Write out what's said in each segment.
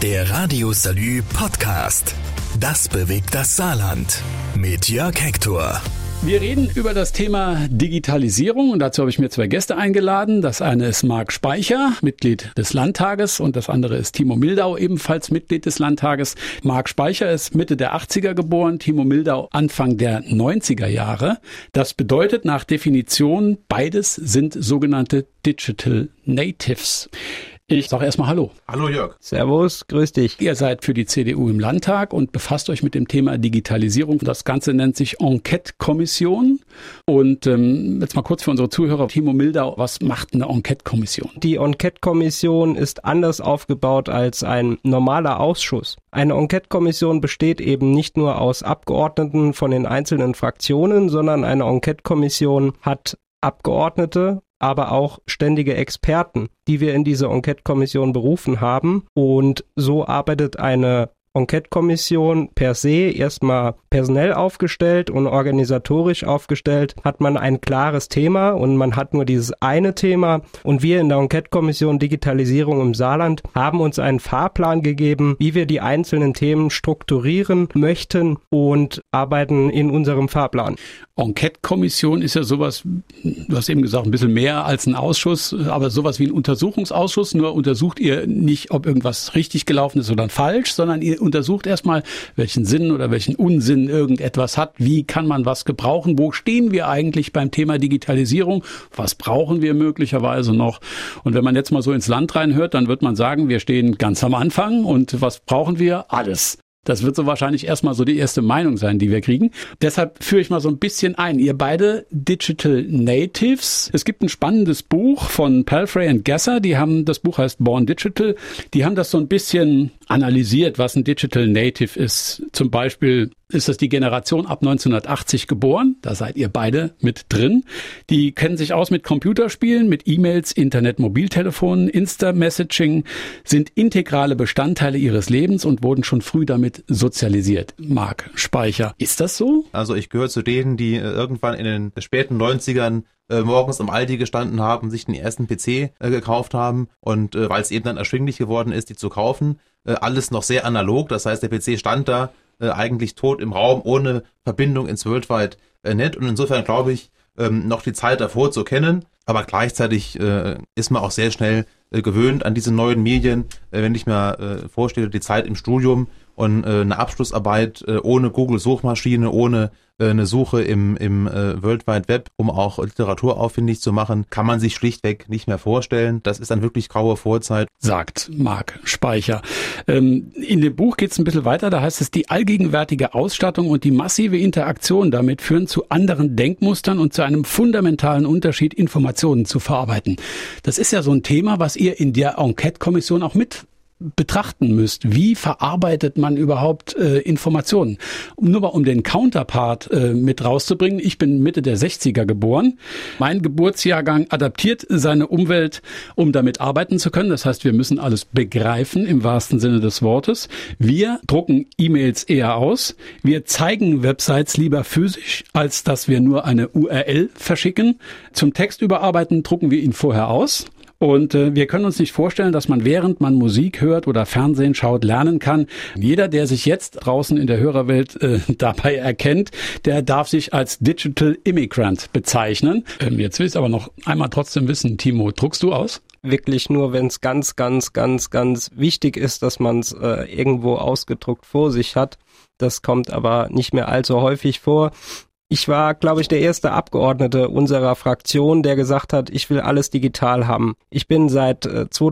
Der Radio Salü Podcast. Das bewegt das Saarland. Mit Jörg Hector. Wir reden über das Thema Digitalisierung und dazu habe ich mir zwei Gäste eingeladen. Das eine ist Marc Speicher, Mitglied des Landtages, und das andere ist Timo Mildau, ebenfalls Mitglied des Landtages. Marc Speicher ist Mitte der 80er geboren, Timo Mildau Anfang der 90er Jahre. Das bedeutet nach Definition, beides sind sogenannte Digital Natives. Ich sage erstmal Hallo. Hallo Jörg. Servus, grüß dich. Ihr seid für die CDU im Landtag und befasst euch mit dem Thema Digitalisierung. Das Ganze nennt sich Enquete-Kommission. Und jetzt mal kurz für unsere Zuhörer. Timo Mildau, was macht eine Enquete-Kommission? Die Enquete-Kommission ist anders aufgebaut als ein normaler Ausschuss. Eine Enquete-Kommission besteht eben nicht nur aus Abgeordneten von den einzelnen Fraktionen, sondern eine Enquete-Kommission hat Abgeordnete, aber auch ständige Experten, die wir in diese Enquete-Kommission berufen haben. Und so arbeitet eine Enquete-Kommission per se erstmal personell aufgestellt und organisatorisch aufgestellt. Hat man ein klares Thema und man hat nur dieses eine Thema. Und wir in der Enquete-Kommission Digitalisierung im Saarland haben uns einen Fahrplan gegeben, wie wir die einzelnen Themen strukturieren möchten und arbeiten in unserem Fahrplan. Enquete-Kommission ist ja sowas, du hast eben gesagt, ein bisschen mehr als ein Ausschuss, aber sowas wie ein Untersuchungsausschuss. Nur untersucht ihr nicht, ob irgendwas richtig gelaufen ist oder falsch, sondern ihr untersucht erstmal, welchen Sinn oder welchen Unsinn irgendetwas hat. Wie kann man was gebrauchen? Wo stehen wir eigentlich beim Thema Digitalisierung? Was brauchen wir möglicherweise noch? Und wenn man jetzt mal so ins Land reinhört, dann wird man sagen, wir stehen ganz am Anfang. Und was brauchen wir? Alles. Das wird so wahrscheinlich erstmal so die erste Meinung sein, die wir kriegen. Deshalb führe ich mal so ein bisschen ein. Ihr beide Digital Natives. Es gibt ein spannendes Buch von Palfrey and Gasser. Das Buch heißt Born Digital. Die haben das so ein bisschen analysiert, was ein Digital Native ist. Zum Beispiel ist das die Generation ab 1980 geboren. Da seid ihr beide mit drin. Die kennen sich aus mit Computerspielen, mit E-Mails, Internet, Mobiltelefonen, Insta-Messaging, sind integrale Bestandteile ihres Lebens und wurden schon früh damit sozialisiert. Marc Speicher, ist das so? Also ich gehöre zu denen, die irgendwann in den späten 90ern morgens am Aldi gestanden haben, sich den ersten PC gekauft haben und weil es eben dann erschwinglich geworden ist, die zu kaufen, alles noch sehr analog. Das heißt, der PC stand da eigentlich tot im Raum, ohne Verbindung ins World Wide Net. Und insofern glaube ich, noch die Zeit davor zu kennen. Aber gleichzeitig ist man auch sehr schnell gewöhnt an diese neuen Medien. Wenn ich mir vorstelle, die Zeit im Studium und eine Abschlussarbeit ohne Google-Suchmaschine, ohne eine Suche im World Wide Web, um auch Literatur auffindig zu machen, kann man sich schlichtweg nicht mehr vorstellen. Das ist dann wirklich graue Vorzeit. Sagt Marc Speicher. In dem Buch geht es ein bisschen weiter, da heißt es, die allgegenwärtige Ausstattung und die massive Interaktion damit führen zu anderen Denkmustern und zu einem fundamentalen Unterschied, Informationen zu verarbeiten. Das ist ja so ein Thema, was ihr in der Enquete-Kommission auch mit betrachten müsst. Wie verarbeitet man überhaupt Informationen? Nur mal um den Counterpart mit rauszubringen. Ich bin Mitte der 60er geboren. Mein Geburtsjahrgang adaptiert seine Umwelt, um damit arbeiten zu können. Das heißt, wir müssen alles begreifen im wahrsten Sinne des Wortes. Wir drucken E-Mails eher aus. Wir zeigen Websites lieber physisch, als dass wir nur eine URL verschicken. Zum Text überarbeiten drucken wir ihn vorher aus. Und wir können uns nicht vorstellen, dass man, während man Musik hört oder Fernsehen schaut, lernen kann. Jeder, der sich jetzt draußen in der Hörerwelt dabei erkennt, der darf sich als Digital Immigrant bezeichnen. Jetzt will ich aber noch einmal trotzdem wissen, Timo, druckst du aus? Wirklich nur, wenn es ganz, ganz, ganz, ganz wichtig ist, dass man es irgendwo ausgedruckt vor sich hat. Das kommt aber nicht mehr allzu häufig vor. Ich war, glaube ich, der erste Abgeordnete unserer Fraktion, der gesagt hat, ich will alles digital haben. Ich bin seit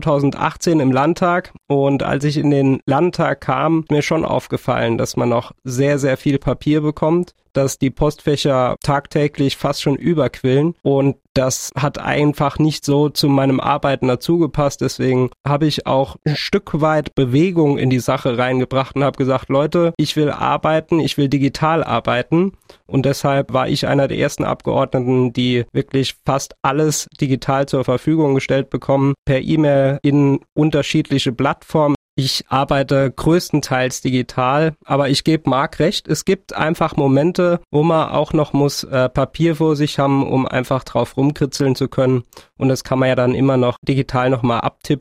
2018 im Landtag und als ich in den Landtag kam, ist mir schon aufgefallen, dass man noch sehr, sehr viel Papier bekommt, dass die Postfächer tagtäglich fast schon überquillen und das hat einfach nicht so zu meinem Arbeiten dazugepasst. Deswegen habe ich auch ein Stück weit Bewegung in die Sache reingebracht und habe gesagt, Leute, ich will arbeiten, ich will digital arbeiten und deshalb war ich einer der ersten Abgeordneten, die wirklich fast alles digital zur Verfügung gestellt bekommen, per E-Mail in unterschiedliche Plattformen. Ich arbeite größtenteils digital, aber ich gebe Marc recht, es gibt einfach Momente, wo man auch noch muss Papier vor sich haben, um einfach drauf rumkritzeln zu können. Und das kann man ja dann immer noch digital nochmal abtippen.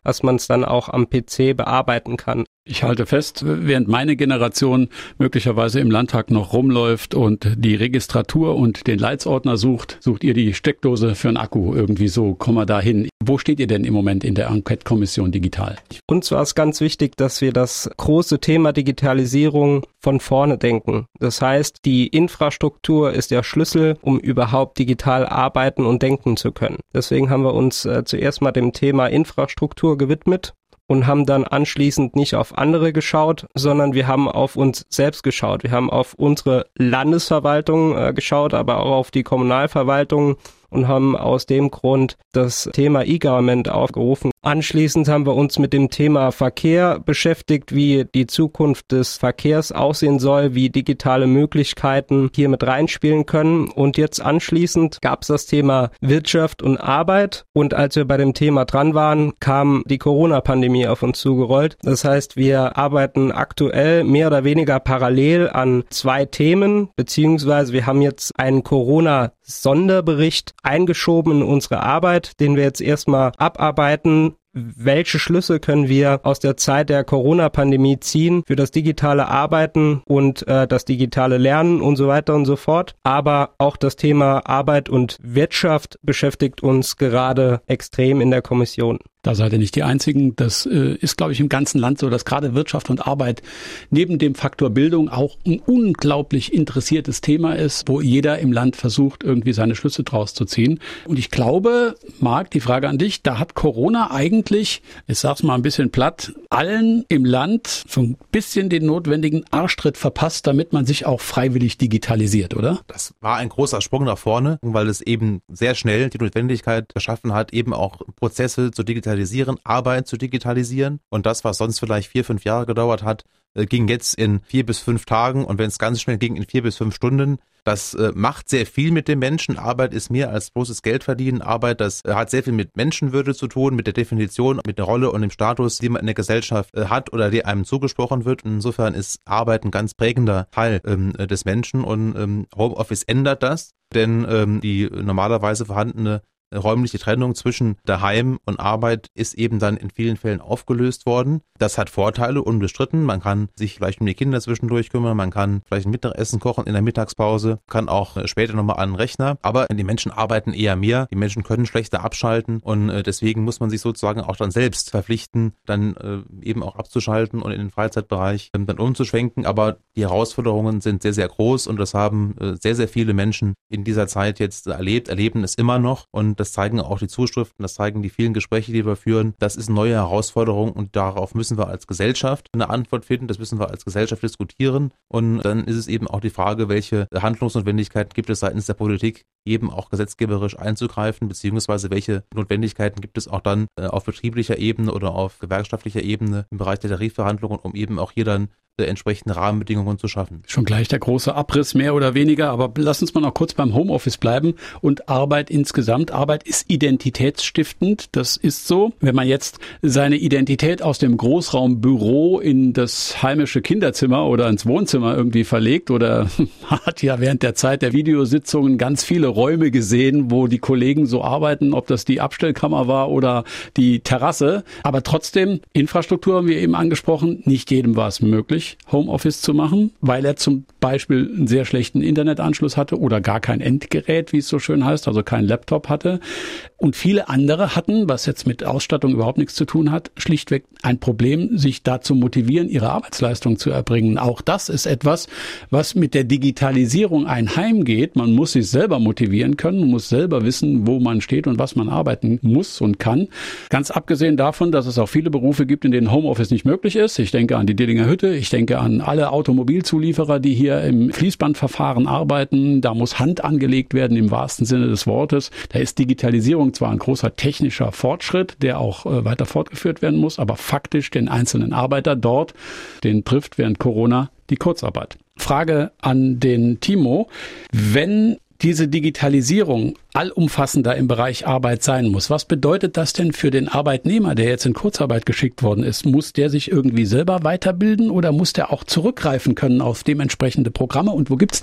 dass man es dann auch am PC bearbeiten kann. Ich halte fest, während meine Generation möglicherweise im Landtag noch rumläuft und die Registratur und den Leitsordner sucht ihr die Steckdose für einen Akku irgendwie so. Kommen wir da hin. Wo steht ihr denn im Moment in der Enquete-Kommission digital? Uns war es ganz wichtig, dass wir das große Thema Digitalisierung von vorne denken. Das heißt, die Infrastruktur ist der Schlüssel, um überhaupt digital arbeiten und denken zu können. Deswegen haben wir uns zuerst mal dem Thema Infrastruktur gewidmet und haben dann anschließend nicht auf andere geschaut, sondern wir haben auf uns selbst geschaut. Wir haben auf unsere Landesverwaltung geschaut, aber auch auf die Kommunalverwaltung und haben aus dem Grund das Thema E-Government aufgerufen. Anschließend haben wir uns mit dem Thema Verkehr beschäftigt, wie die Zukunft des Verkehrs aussehen soll, wie digitale Möglichkeiten hier mit reinspielen können. Und jetzt anschließend gab es das Thema Wirtschaft und Arbeit. Und als wir bei dem Thema dran waren, kam die Corona-Pandemie auf uns zugerollt. Das heißt, wir arbeiten aktuell mehr oder weniger parallel an 2 Themen, beziehungsweise wir haben jetzt einen Corona-Sonderbericht eingeschoben in unsere Arbeit, den wir jetzt erstmal abarbeiten. Welche Schlüsse können wir aus der Zeit der Corona-Pandemie ziehen für das digitale Arbeiten und das digitale Lernen und so weiter und so fort. Aber auch das Thema Arbeit und Wirtschaft beschäftigt uns gerade extrem in der Kommission. Da seid ihr nicht die Einzigen. Das ist, glaube ich, im ganzen Land so, dass gerade Wirtschaft und Arbeit neben dem Faktor Bildung auch ein unglaublich interessiertes Thema ist, wo jeder im Land versucht, irgendwie seine Schlüsse draus zu ziehen. Und ich glaube, Marc, die Frage an dich, da hat Corona eigentlich, ich sag's mal ein bisschen platt, allen im Land so ein bisschen den notwendigen Arschtritt verpasst, damit man sich auch freiwillig digitalisiert, oder? Das war ein großer Sprung nach vorne, weil es eben sehr schnell die Notwendigkeit geschaffen hat, eben auch Prozesse zu digitalisieren, Arbeit zu digitalisieren. Und das, was sonst vielleicht 4-5 Jahre gedauert hat, ging jetzt in 4 bis 5 Tagen und wenn es ganz schnell ging, in 4 bis 5 Stunden. Das macht sehr viel mit dem Menschen. Arbeit ist mehr als bloßes Geld verdienen. Arbeit, das hat sehr viel mit Menschenwürde zu tun, mit der Definition, mit der Rolle und dem Status, die man in der Gesellschaft hat oder die einem zugesprochen wird. Und insofern ist Arbeit ein ganz prägender Teil des Menschen und Homeoffice ändert das, denn die normalerweise vorhandene räumliche Trennung zwischen daheim und Arbeit ist eben dann in vielen Fällen aufgelöst worden. Das hat Vorteile, unbestritten. Man kann sich vielleicht um die Kinder zwischendurch kümmern, man kann vielleicht ein Mittagessen kochen in der Mittagspause, kann auch später nochmal an den Rechner. Aber die Menschen arbeiten eher mehr, die Menschen können schlechter abschalten und deswegen muss man sich sozusagen auch dann selbst verpflichten, dann eben auch abzuschalten und in den Freizeitbereich dann umzuschwenken. Aber die Herausforderungen sind sehr, sehr groß und das haben sehr, sehr viele Menschen in dieser Zeit jetzt erleben es immer noch und das zeigen auch die Zuschriften, das zeigen die vielen Gespräche, die wir führen. Das ist eine neue Herausforderung und darauf müssen wir als Gesellschaft eine Antwort finden, das müssen wir als Gesellschaft diskutieren und dann ist es eben auch die Frage, welche Handlungsnotwendigkeiten gibt es seitens der Politik, eben auch gesetzgeberisch einzugreifen, beziehungsweise welche Notwendigkeiten gibt es auch dann auf betrieblicher Ebene oder auf gewerkschaftlicher Ebene im Bereich der Tarifverhandlungen, um eben auch hier dann entsprechende Rahmenbedingungen zu schaffen. Schon gleich der große Abriss, mehr oder weniger, aber lass uns mal noch kurz beim Homeoffice bleiben und Arbeit insgesamt. Arbeit ist identitätsstiftend, das ist so. Wenn man jetzt seine Identität aus dem Großraumbüro in das heimische Kinderzimmer oder ins Wohnzimmer irgendwie verlegt oder hat ja während der Zeit der Videositzungen ganz viele Räume gesehen, wo die Kollegen so arbeiten, ob das die Abstellkammer war oder die Terrasse. Aber trotzdem, Infrastruktur haben wir eben angesprochen, nicht jedem war es möglich, Homeoffice zu machen, weil er zum Beispiel einen sehr schlechten Internetanschluss hatte oder gar kein Endgerät, wie es so schön heißt, also kein Laptop hatte. Und viele andere hatten, was jetzt mit Ausstattung überhaupt nichts zu tun hat, schlichtweg ein Problem, sich dazu motivieren, ihre Arbeitsleistung zu erbringen. Auch das ist etwas, was mit der Digitalisierung einheimgeht. Man muss sich selber motivieren können, man muss selber wissen, wo man steht und was man arbeiten muss und kann. Ganz abgesehen davon, dass es auch viele Berufe gibt, in denen Homeoffice nicht möglich ist. Ich denke an die Dillinger Hütte, ich denke an alle Automobilzulieferer, die hier im Fließbandverfahren arbeiten. Da muss Hand angelegt werden im wahrsten Sinne des Wortes. Da ist Digitalisierung zwar ein großer technischer Fortschritt, der auch weiter fortgeführt werden muss, aber faktisch den einzelnen Arbeiter dort, den trifft während Corona die Kurzarbeit. Frage an den Timo. Wenn diese Digitalisierung allumfassender im Bereich Arbeit sein muss, was bedeutet das denn für den Arbeitnehmer, der jetzt in Kurzarbeit geschickt worden ist? Muss der sich irgendwie selber weiterbilden oder muss der auch zurückgreifen können auf dementsprechende Programme und wo gibt's die?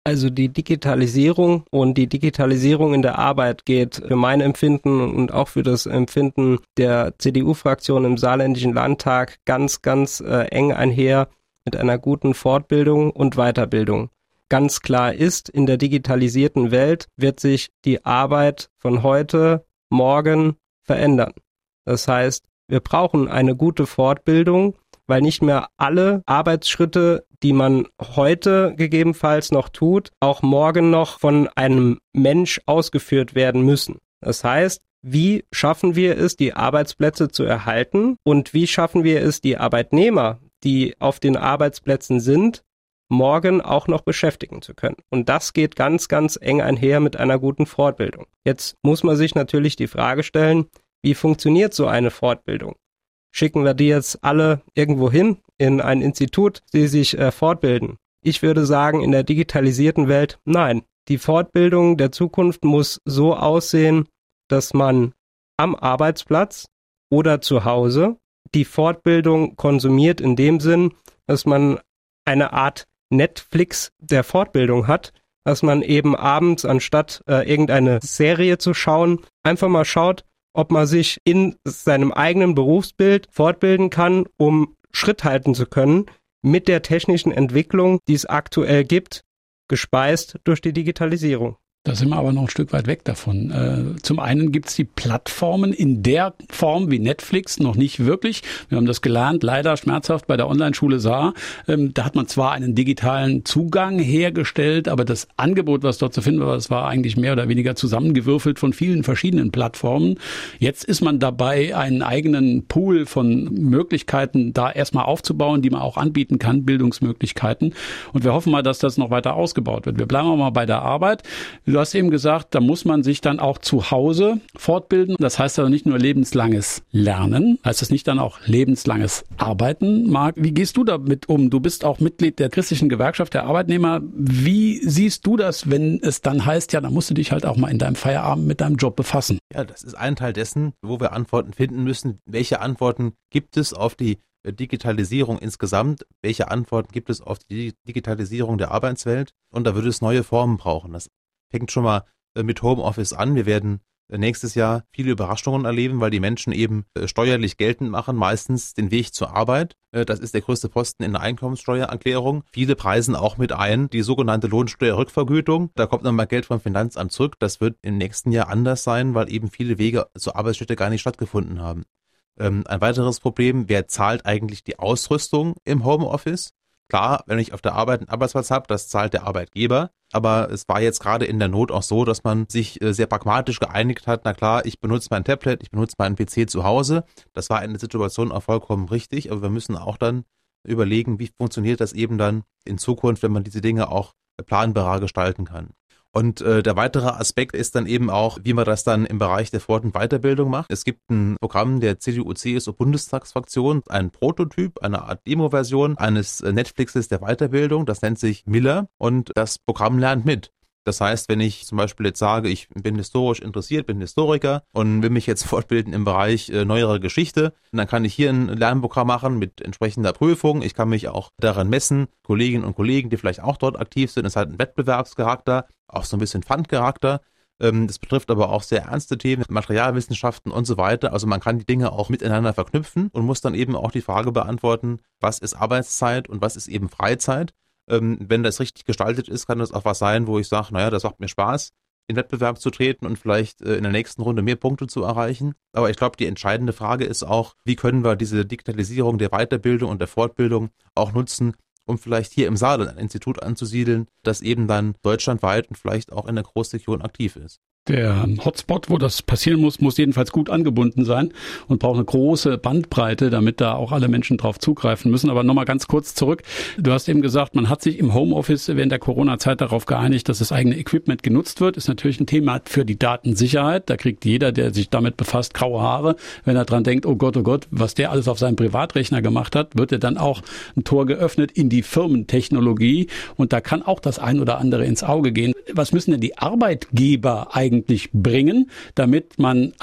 Also die Digitalisierung und die Digitalisierung in der Arbeit geht für mein Empfinden und auch für das Empfinden der CDU-Fraktion im Saarländischen Landtag ganz eng einher mit einer guten Fortbildung und Weiterbildung. Ganz klar ist, in der digitalisierten Welt wird sich die Arbeit von heute, morgen verändern. Das heißt, wir brauchen eine gute Fortbildung, weil nicht mehr alle Arbeitsschritte, die man heute gegebenenfalls noch tut, auch morgen noch von einem Mensch ausgeführt werden müssen. Das heißt, wie schaffen wir es, die Arbeitsplätze zu erhalten und wie schaffen wir es, die Arbeitnehmer, die auf den Arbeitsplätzen sind, morgen auch noch beschäftigen zu können. Und das geht ganz eng einher mit einer guten Fortbildung. Jetzt muss man sich natürlich die Frage stellen, wie funktioniert so eine Fortbildung? Schicken wir die jetzt alle irgendwo hin, in ein Institut, die sich fortbilden? Ich würde sagen, in der digitalisierten Welt, nein. Die Fortbildung der Zukunft muss so aussehen, dass man am Arbeitsplatz oder zu Hause die Fortbildung konsumiert in dem Sinn, dass man eine Art Netflix der Fortbildung hat, dass man eben abends, anstatt irgendeine Serie zu schauen, einfach mal schaut, ob man sich in seinem eigenen Berufsbild fortbilden kann, um Schritt halten zu können mit der technischen Entwicklung, die es aktuell gibt, gespeist durch die Digitalisierung. Da sind wir aber noch ein Stück weit weg davon. Zum einen gibt es die Plattformen in der Form wie Netflix noch nicht wirklich. Wir haben das gelernt, leider schmerzhaft bei der Online-Schule Saar. Da hat man zwar einen digitalen Zugang hergestellt, aber das Angebot, was dort zu finden war, das war eigentlich mehr oder weniger zusammengewürfelt von vielen verschiedenen Plattformen. Jetzt ist man dabei, einen eigenen Pool von Möglichkeiten da erstmal aufzubauen, die man auch anbieten kann, Bildungsmöglichkeiten. Und wir hoffen mal, dass das noch weiter ausgebaut wird. Wir bleiben auch mal bei der Arbeit. Du hast eben gesagt, da muss man sich dann auch zu Hause fortbilden. Das heißt aber nicht nur lebenslanges Lernen, heißt das nicht dann auch lebenslanges Arbeiten, Marc? Wie gehst du damit um? Du bist auch Mitglied der Christlichen Gewerkschaft der Arbeitnehmer. Wie siehst du das, wenn es dann heißt, ja, dann musst du dich halt auch mal in deinem Feierabend mit deinem Job befassen? Ja, das ist ein Teil dessen, wo wir Antworten finden müssen. Welche Antworten gibt es auf die Digitalisierung insgesamt? Welche Antworten gibt es auf die Digitalisierung der Arbeitswelt? Und da würde es neue Formen brauchen. Das fängt schon mal mit Homeoffice an. Wir werden nächstes Jahr viele Überraschungen erleben, weil die Menschen eben steuerlich geltend machen, meistens den Weg zur Arbeit. Das ist der größte Posten in der Einkommenssteuererklärung. Viele preisen auch mit ein die sogenannte Lohnsteuerrückvergütung. Da kommt nochmal Geld vom Finanzamt zurück. Das wird im nächsten Jahr anders sein, weil eben viele Wege zur Arbeitsstätte gar nicht stattgefunden haben. Ein weiteres Problem, wer zahlt eigentlich die Ausrüstung im Homeoffice? Klar, wenn ich auf der Arbeit einen Arbeitsplatz habe, das zahlt der Arbeitgeber. Aber es war jetzt gerade in der Not auch so, dass man sich sehr pragmatisch geeinigt hat. Na klar, ich benutze mein Tablet, ich benutze meinen PC zu Hause. Das war in der Situation auch vollkommen richtig. Aber wir müssen auch dann überlegen, wie funktioniert das eben dann in Zukunft, wenn man diese Dinge auch planbarer gestalten kann. Und der weitere Aspekt ist dann eben auch, wie man das dann im Bereich der Fort- und Weiterbildung macht. Es gibt ein Programm der CDU-CSU-Bundestagsfraktion, ein Prototyp, eine Art Demo-Version eines Netflixes der Weiterbildung. Das nennt sich Miller und das Programm lernt mit. Das heißt, wenn ich zum Beispiel jetzt sage, ich bin historisch interessiert, bin Historiker und will mich jetzt fortbilden im Bereich neuere Geschichte, dann kann ich hier ein Lernprogramm machen mit entsprechender Prüfung. Ich kann mich auch daran messen, Kolleginnen und Kollegen, die vielleicht auch dort aktiv sind. Es hat einen Wettbewerbscharakter, auch so ein bisschen Fun-Charakter. Das betrifft aber auch sehr ernste Themen, Materialwissenschaften und so weiter. Also man kann die Dinge auch miteinander verknüpfen und muss dann eben auch die Frage beantworten, was ist Arbeitszeit und was ist eben Freizeit. Wenn das richtig gestaltet ist, kann das auch was sein, wo ich sage, naja, das macht mir Spaß, in Wettbewerb zu treten und vielleicht in der nächsten Runde mehr Punkte zu erreichen. Aber ich glaube, die entscheidende Frage ist auch, wie können wir diese Digitalisierung der Weiterbildung und der Fortbildung auch nutzen, um vielleicht hier im Saarland ein Institut anzusiedeln, das eben dann deutschlandweit und vielleicht auch in der Großregion aktiv ist. Der Hotspot, wo das passieren muss jedenfalls gut angebunden sein und braucht eine große Bandbreite, damit da auch alle Menschen drauf zugreifen müssen. Aber nochmal ganz kurz zurück. Du hast eben gesagt, man hat sich im Homeoffice während der Corona-Zeit darauf geeinigt, dass das eigene Equipment genutzt wird. Ist natürlich ein Thema für die Datensicherheit. Da kriegt jeder, der sich damit befasst, graue Haare. Wenn er dran denkt, oh Gott, was der alles auf seinem Privatrechner gemacht hat, wird er dann auch ein Tor geöffnet in die Firmentechnologie. Und da kann auch das ein oder andere ins Auge gehen. Was müssen denn die Arbeitgeber eigentlich bringen, damit man einen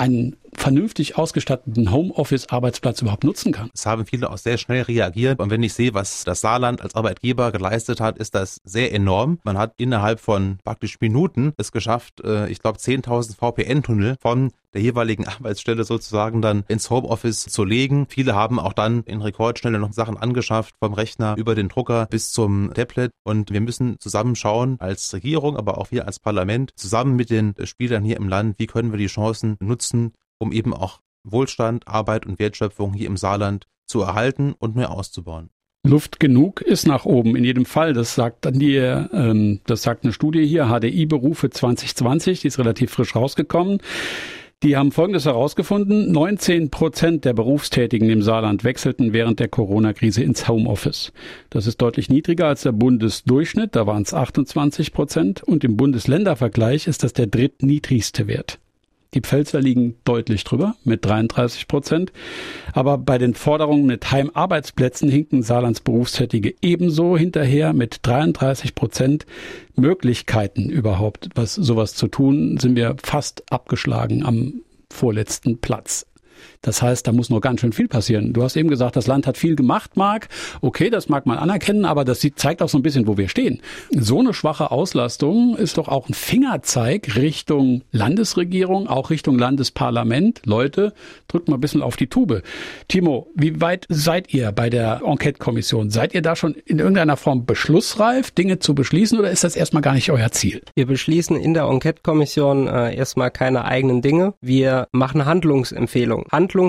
vernünftig ausgestatteten Homeoffice-Arbeitsplatz überhaupt nutzen kann. Es haben viele auch sehr schnell reagiert. Und wenn ich sehe, was das Saarland als Arbeitgeber geleistet hat, ist das sehr enorm. Man hat innerhalb von praktisch Minuten es geschafft, ich glaube 10.000 VPN-Tunnel von der jeweiligen Arbeitsstelle sozusagen dann ins Homeoffice zu legen. Viele haben auch dann in Rekordschnelle noch Sachen angeschafft, vom Rechner über den Drucker bis zum Tablet. Und wir müssen zusammen schauen als Regierung, aber auch wir als Parlament, zusammen mit den Spielern hier im Land, wie können wir die Chancen nutzen, um eben auch Wohlstand, Arbeit und Wertschöpfung hier im Saarland zu erhalten und mehr auszubauen. Luft genug ist nach oben, in jedem Fall. Das sagt eine Studie hier, HDI-Berufe 2020, die ist relativ frisch rausgekommen. Die haben Folgendes herausgefunden: 19% der Berufstätigen im Saarland wechselten während der Corona-Krise ins Homeoffice. Das ist deutlich niedriger als der Bundesdurchschnitt, da waren es 28%. Und im Bundesländervergleich ist das der drittniedrigste Wert. Die Pfälzer liegen deutlich drüber mit 33%. Aber bei den Forderungen mit Heimarbeitsplätzen hinken Saarlands Berufstätige ebenso hinterher mit 33% Möglichkeiten überhaupt, sowas zu tun, sind wir fast abgeschlagen am vorletzten Platz. Das heißt, da muss noch ganz schön viel passieren. Du hast eben gesagt, das Land hat viel gemacht, Marc. Okay, das mag man anerkennen, aber das zeigt auch so ein bisschen, wo wir stehen. So eine schwache Auslastung ist doch auch ein Fingerzeig Richtung Landesregierung, auch Richtung Landesparlament. Leute, drückt mal ein bisschen auf die Tube. Timo, wie weit seid ihr bei der Enquete-Kommission? Seid ihr da schon in irgendeiner Form beschlussreif, Dinge zu beschließen, oder ist das erstmal gar nicht euer Ziel? Wir beschließen in der Enquete-Kommission erstmal keine eigenen Dinge. Wir machen Handlungsempfehlungen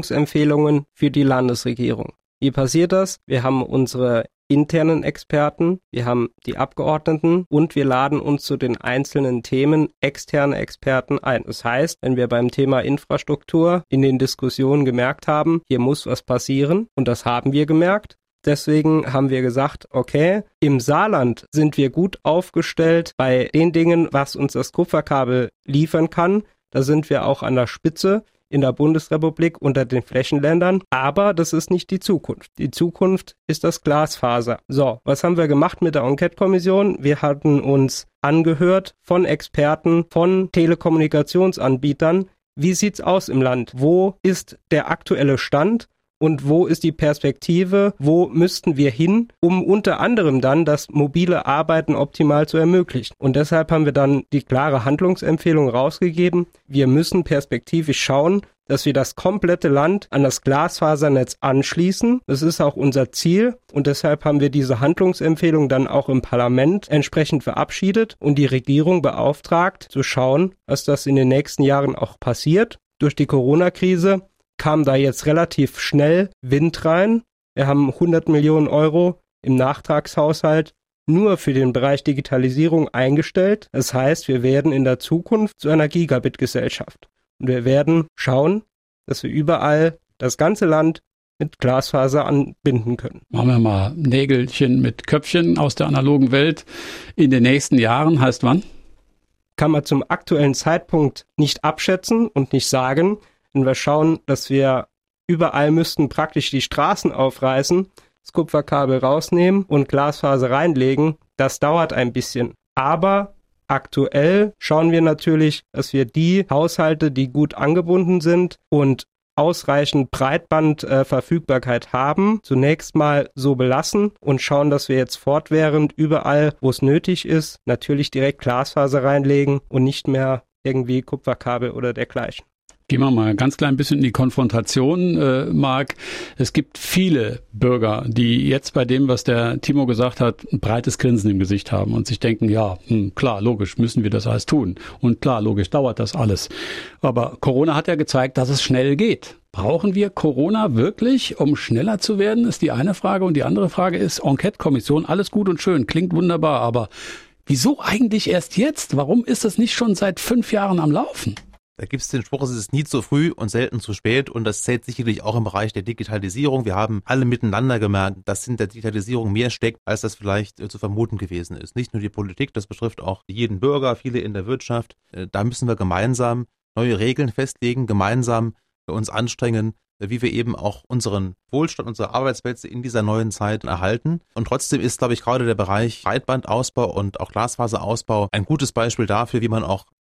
für die Landesregierung. Wie passiert das? Wir haben unsere internen Experten, wir haben die Abgeordneten und wir laden uns zu den einzelnen Themen externe Experten ein. Das heißt, wenn wir beim Thema Infrastruktur in den Diskussionen gemerkt haben, hier muss was passieren, und das haben wir gemerkt, deswegen haben wir gesagt, okay, im Saarland sind wir gut aufgestellt bei den Dingen, was uns das Kupferkabel liefern kann. Da sind wir auch an der Spitze in der Bundesrepublik unter den Flächenländern, aber das ist nicht die Zukunft. Die Zukunft ist das Glasfaser. So, was haben wir gemacht mit der Enquete-Kommission? Wir hatten uns angehört von Experten, von Telekommunikationsanbietern. Wie sieht's aus im Land? Wo ist der aktuelle Stand? Und wo ist die Perspektive? Wo müssten wir hin, um unter anderem dann das mobile Arbeiten optimal zu ermöglichen? Und deshalb haben wir dann die klare Handlungsempfehlung rausgegeben. Wir müssen perspektivisch schauen, dass wir das komplette Land an das Glasfasernetz anschließen. Das ist auch unser Ziel. Und deshalb haben wir diese Handlungsempfehlung dann auch im Parlament entsprechend verabschiedet und die Regierung beauftragt, zu schauen, dass das in den nächsten Jahren auch passiert. Durch die Corona-Krise kam da jetzt relativ schnell Wind rein. Wir haben 100 Millionen Euro im Nachtragshaushalt nur für den Bereich Digitalisierung eingestellt. Das heißt, wir werden in der Zukunft zu einer Gigabit-Gesellschaft. Und wir werden schauen, dass wir überall das ganze Land mit Glasfaser anbinden können. Machen wir mal Nägelchen mit Köpfchen aus der analogen Welt in den nächsten Jahren. Heißt wann? Kann man zum aktuellen Zeitpunkt nicht abschätzen und nicht sagen. Wenn wir schauen, dass wir überall müssten praktisch die Straßen aufreißen, das Kupferkabel rausnehmen und Glasfaser reinlegen, das dauert ein bisschen. Aber aktuell schauen wir natürlich, dass wir die Haushalte, die gut angebunden sind und ausreichend Breitbandverfügbarkeit haben, zunächst mal so belassen und schauen, dass wir jetzt fortwährend überall, wo es nötig ist, natürlich direkt Glasfaser reinlegen und nicht mehr irgendwie Kupferkabel oder dergleichen. Gehen wir mal ganz klein bisschen in die Konfrontation, Marc. Es gibt viele Bürger, die jetzt bei dem, was der Timo gesagt hat, ein breites Grinsen im Gesicht haben und sich denken, ja, klar, logisch, müssen wir das alles tun. Und klar, logisch, dauert das alles. Aber Corona hat ja gezeigt, dass es schnell geht. Brauchen wir Corona wirklich, um schneller zu werden, ist die eine Frage. Und die andere Frage ist, Enquete-Kommission, alles gut und schön, klingt wunderbar, aber wieso eigentlich erst jetzt? Warum ist das nicht schon seit 5 Jahren am Laufen? Da gibt es den Spruch, es ist nie zu früh und selten zu spät, und das zählt sicherlich auch im Bereich der Digitalisierung. Wir haben alle miteinander gemerkt, dass in der Digitalisierung mehr steckt, als das vielleicht zu vermuten gewesen ist. Nicht nur die Politik, das betrifft auch jeden Bürger, viele in der Wirtschaft. Da müssen wir gemeinsam neue Regeln festlegen, gemeinsam uns anstrengen, wie wir eben auch unseren Wohlstand, unsere Arbeitsplätze in dieser neuen Zeit erhalten. Und trotzdem ist, glaube ich, gerade der Bereich Breitbandausbau und auch Glasfaserausbau ein gutes Beispiel dafür, wie man auch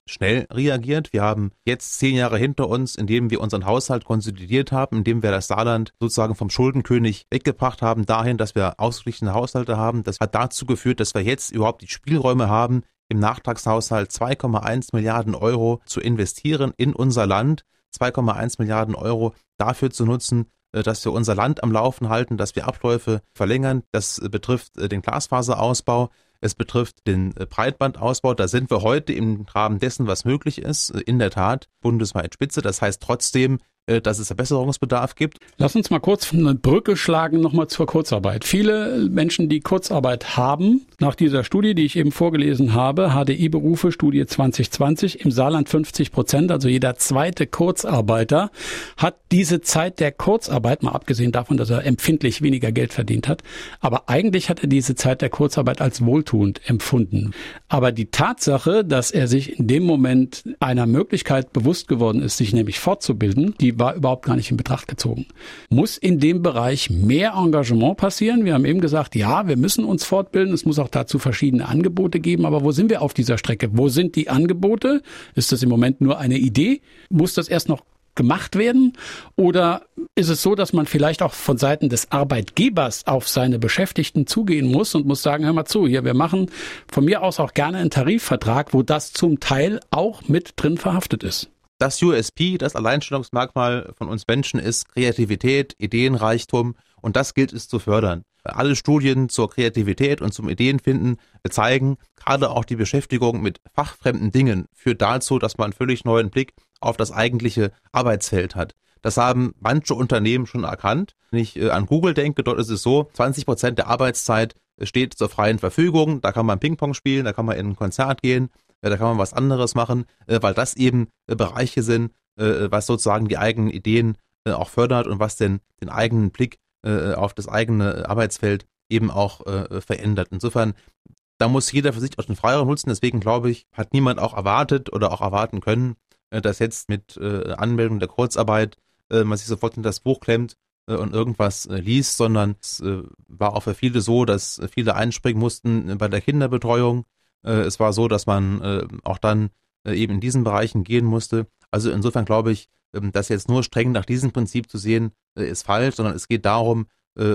schnell reagiert. Wir haben jetzt 10 Jahre hinter uns, in denen wir unseren Haushalt konsolidiert haben, in dem wir das Saarland sozusagen vom Schuldenkönig weggebracht haben, dahin, dass wir ausgeglichene Haushalte haben. Das hat dazu geführt, dass wir jetzt überhaupt die Spielräume haben, im Nachtragshaushalt 2,1 Milliarden Euro zu investieren in unser Land, 2,1 Milliarden Euro dafür zu nutzen, dass wir unser Land am Laufen halten, dass wir Abläufe verlängern. Das betrifft den Glasfaserausbau, es betrifft den Breitbandausbau. Da sind wir heute im Rahmen dessen, was möglich ist, in der Tat bundesweit Spitze. Das heißt trotzdem, dass es Verbesserungsbedarf gibt. Lass uns mal kurz eine Brücke schlagen nochmal zur Kurzarbeit. Viele Menschen, die Kurzarbeit haben, nach dieser Studie, die ich eben vorgelesen habe, HDI-Berufe, Studie 2020, im Saarland 50%, also jeder zweite Kurzarbeiter hat diese Zeit der Kurzarbeit, mal abgesehen davon, dass er empfindlich weniger Geld verdient hat, aber eigentlich hat er diese Zeit der Kurzarbeit als wohltuend empfunden. Aber die Tatsache, dass er sich in dem Moment einer Möglichkeit bewusst geworden ist, sich nämlich fortzubilden, die war überhaupt gar nicht in Betracht gezogen. Muss in dem Bereich mehr Engagement passieren? Wir haben eben gesagt, ja, wir müssen uns fortbilden. Es muss auch dazu verschiedene Angebote geben. Aber wo sind wir auf dieser Strecke? Wo sind die Angebote? Ist das im Moment nur eine Idee? Muss das erst noch gemacht werden? Oder ist es so, dass man vielleicht auch von Seiten des Arbeitgebers auf seine Beschäftigten zugehen muss und muss sagen, hör mal zu, hier, wir machen von mir aus auch gerne einen Tarifvertrag, wo das zum Teil auch mit drin verhaftet ist? Das USP, das Alleinstellungsmerkmal von uns Menschen ist Kreativität, Ideenreichtum und das gilt es zu fördern. Alle Studien zur Kreativität und zum Ideenfinden zeigen, gerade auch die Beschäftigung mit fachfremden Dingen führt dazu, dass man einen völlig neuen Blick auf das eigentliche Arbeitsfeld hat. Das haben manche Unternehmen schon erkannt. Wenn ich an Google denke, dort ist es so, 20% der Arbeitszeit steht zur freien Verfügung. Da kann man Ping-Pong spielen, da kann man in ein Konzert gehen. Da kann man was anderes machen, weil das eben Bereiche sind, was sozusagen die eigenen Ideen auch fördert und was den eigenen Blick auf das eigene Arbeitsfeld eben auch verändert. Insofern, da muss jeder für sich auch den Freiraum nutzen. Deswegen glaube ich, hat niemand auch erwartet oder auch erwarten können, dass jetzt mit Anmeldung der Kurzarbeit man sich sofort in das Buch klemmt und irgendwas liest, sondern es war auch für viele so, dass viele einspringen mussten bei der Kinderbetreuung. Es war so, dass man auch dann eben in diesen Bereichen gehen musste. Also insofern glaube ich, dass jetzt nur streng nach diesem Prinzip zu sehen, ist falsch, sondern es geht darum,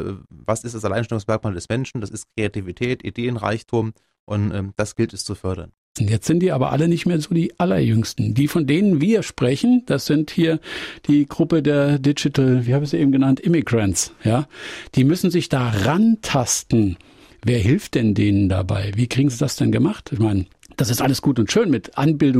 was ist das Alleinstellungsmerkmal des Menschen? Das ist Kreativität, Ideenreichtum und das gilt es zu fördern. Jetzt sind die aber alle nicht mehr so die Allerjüngsten. Die, von denen wir sprechen, das sind hier die Gruppe der Digital, wie habe ich sie eben genannt, Immigrants. Ja, die müssen sich da rantasten. Wer hilft denn denen dabei? Wie kriegen sie das denn gemacht? Ich meine, das ist alles gut und schön mit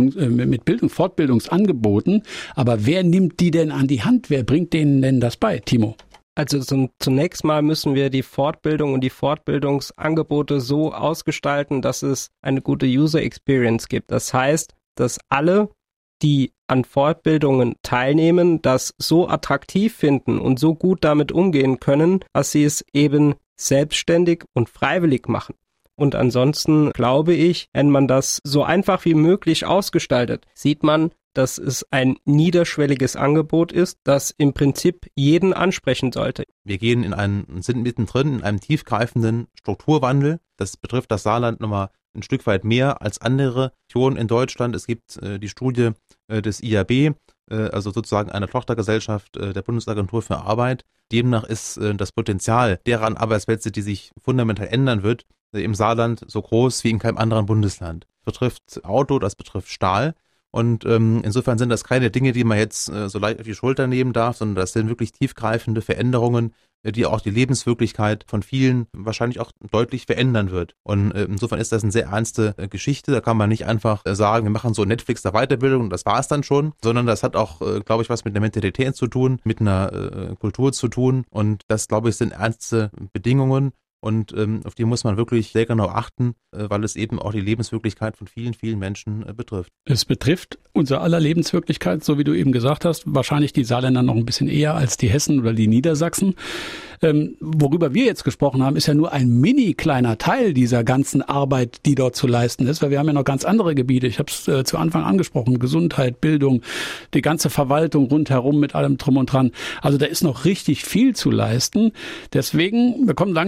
Fortbildungsangeboten, aber wer nimmt die denn an die Hand? Wer bringt denen denn das bei, Timo? Also zunächst mal müssen wir die Fortbildung und die Fortbildungsangebote so ausgestalten, dass es eine gute User Experience gibt. Das heißt, dass alle, die an Fortbildungen teilnehmen, das so attraktiv finden und so gut damit umgehen können, dass sie es eben selbstständig und freiwillig machen. Und ansonsten glaube ich, wenn man das so einfach wie möglich ausgestaltet, sieht man, dass es ein niederschwelliges Angebot ist, das im Prinzip jeden ansprechen sollte. Wir sind mittendrin in einem tiefgreifenden Strukturwandel. Das betrifft das Saarland nochmal ein Stück weit mehr als andere Regionen in Deutschland. Es gibt die Studie des IAB, also sozusagen einer Tochtergesellschaft der Bundesagentur für Arbeit. Demnach ist das Potenzial derer Arbeitsplätze, die sich fundamental ändern wird, im Saarland so groß wie in keinem anderen Bundesland. Das betrifft Auto, das betrifft Stahl. Und insofern sind das keine Dinge, die man jetzt so leicht auf die Schulter nehmen darf, sondern das sind wirklich tiefgreifende Veränderungen, die auch die Lebenswirklichkeit von vielen wahrscheinlich auch deutlich verändern wird. Und insofern ist das eine sehr ernste Geschichte. Da kann man nicht einfach sagen, wir machen so Netflix der Weiterbildung und das war es dann schon, sondern das hat auch, glaube ich, was mit einer Mentalität zu tun, mit einer Kultur zu tun. Und das, glaube ich, sind ernste Bedingungen. Und auf die muss man wirklich sehr genau achten, weil es eben auch die Lebenswirklichkeit von vielen, vielen Menschen betrifft. Es betrifft unser aller Lebenswirklichkeit, so wie du eben gesagt hast, wahrscheinlich die Saarländer noch ein bisschen eher als die Hessen oder die Niedersachsen. Worüber wir jetzt gesprochen haben, ist ja nur ein mini kleiner Teil dieser ganzen Arbeit, die dort zu leisten ist, weil wir haben ja noch ganz andere Gebiete. Ich habe es zu Anfang angesprochen, Gesundheit, Bildung, die ganze Verwaltung rundherum mit allem drum und dran. Also da ist noch richtig viel zu leisten. Deswegen, wir kommen langsam zum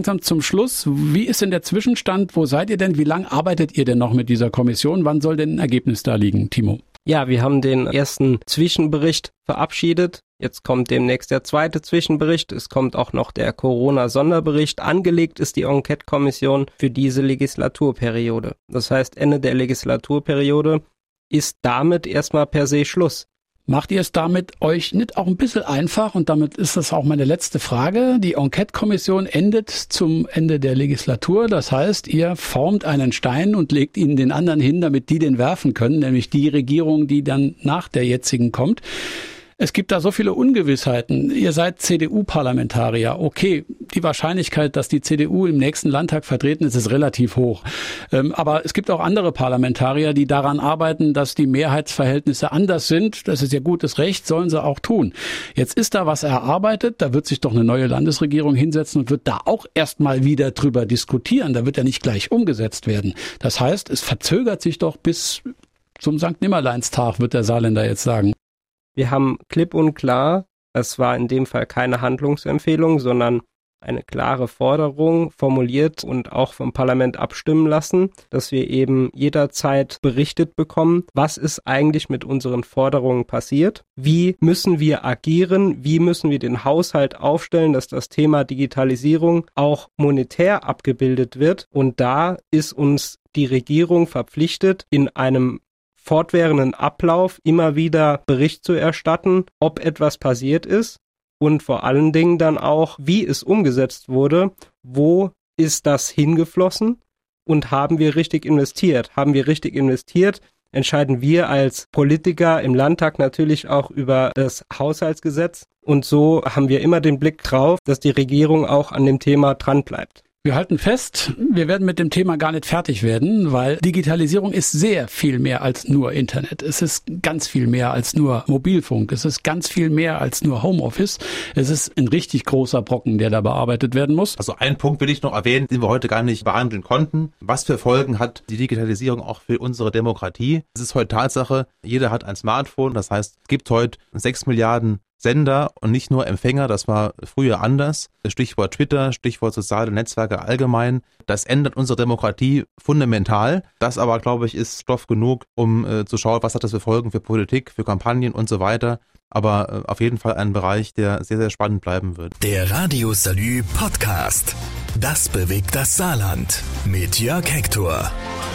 Schluss, wie ist denn der Zwischenstand? Wo seid ihr denn? Wie lange arbeitet ihr denn noch mit dieser Kommission? Wann soll denn ein Ergebnis da liegen, Timo? Ja, wir haben den ersten Zwischenbericht verabschiedet. Jetzt kommt demnächst der zweite Zwischenbericht. Es kommt auch noch der Corona-Sonderbericht. Angelegt ist die Enquete-Kommission für diese Legislaturperiode. Das heißt, Ende der Legislaturperiode ist damit erstmal per se Schluss. Macht ihr es damit euch nicht auch ein bisschen einfach? Und damit ist das auch meine letzte Frage. Die Enquete-Kommission endet zum Ende der Legislatur. Das heißt, ihr formt einen Stein und legt ihn den anderen hin, damit die den werfen können, nämlich die Regierung, die dann nach der jetzigen kommt. Es gibt da so viele Ungewissheiten. Ihr seid CDU-Parlamentarier. Okay, die Wahrscheinlichkeit, dass die CDU im nächsten Landtag vertreten ist, ist relativ hoch. Aber es gibt auch andere Parlamentarier, die daran arbeiten, dass die Mehrheitsverhältnisse anders sind. Das ist ihr gutes Recht, sollen sie auch tun. Jetzt ist da was erarbeitet. Da wird sich doch eine neue Landesregierung hinsetzen und wird da auch erstmal wieder drüber diskutieren. Da wird ja nicht gleich umgesetzt werden. Das heißt, es verzögert sich doch bis zum Sankt-Nimmerleins-Tag, wird der Saarländer jetzt sagen. Wir haben klipp und klar, es war in dem Fall keine Handlungsempfehlung, sondern eine klare Forderung formuliert und auch vom Parlament abstimmen lassen, dass wir eben jederzeit berichtet bekommen, was ist eigentlich mit unseren Forderungen passiert, wie müssen wir agieren, wie müssen wir den Haushalt aufstellen, dass das Thema Digitalisierung auch monetär abgebildet wird. Und da ist uns die Regierung verpflichtet, in einem fortwährenden Ablauf immer wieder Bericht zu erstatten, ob etwas passiert ist und vor allen Dingen dann auch, wie es umgesetzt wurde, wo ist das hingeflossen und haben wir richtig investiert. Haben wir richtig investiert, entscheiden wir als Politiker im Landtag natürlich auch über das Haushaltsgesetz und so haben wir immer den Blick drauf, dass die Regierung auch an dem Thema dranbleibt. Wir halten fest, wir werden mit dem Thema gar nicht fertig werden, weil Digitalisierung ist sehr viel mehr als nur Internet. Es ist ganz viel mehr als nur Mobilfunk. Es ist ganz viel mehr als nur Homeoffice. Es ist ein richtig großer Brocken, der da bearbeitet werden muss. Also einen Punkt will ich noch erwähnen, den wir heute gar nicht behandeln konnten. Was für Folgen hat die Digitalisierung auch für unsere Demokratie? Es ist heute Tatsache, jeder hat ein Smartphone. Das heißt, es gibt heute 6 Milliarden Sender und nicht nur Empfänger, das war früher anders. Stichwort Twitter, Stichwort soziale Netzwerke allgemein. Das ändert unsere Demokratie fundamental. Das aber, glaube ich, ist Stoff genug, um zu schauen, was hat das für Folgen für Politik, für Kampagnen und so weiter. Aber auf jeden Fall ein Bereich, der sehr, sehr spannend bleiben wird. Der Radio Salü Podcast. Das bewegt das Saarland. Mit Jörg Hector.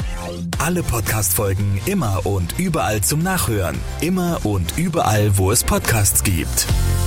Alle Podcast-Folgen immer und überall zum Nachhören. Immer und überall, wo es Podcasts gibt.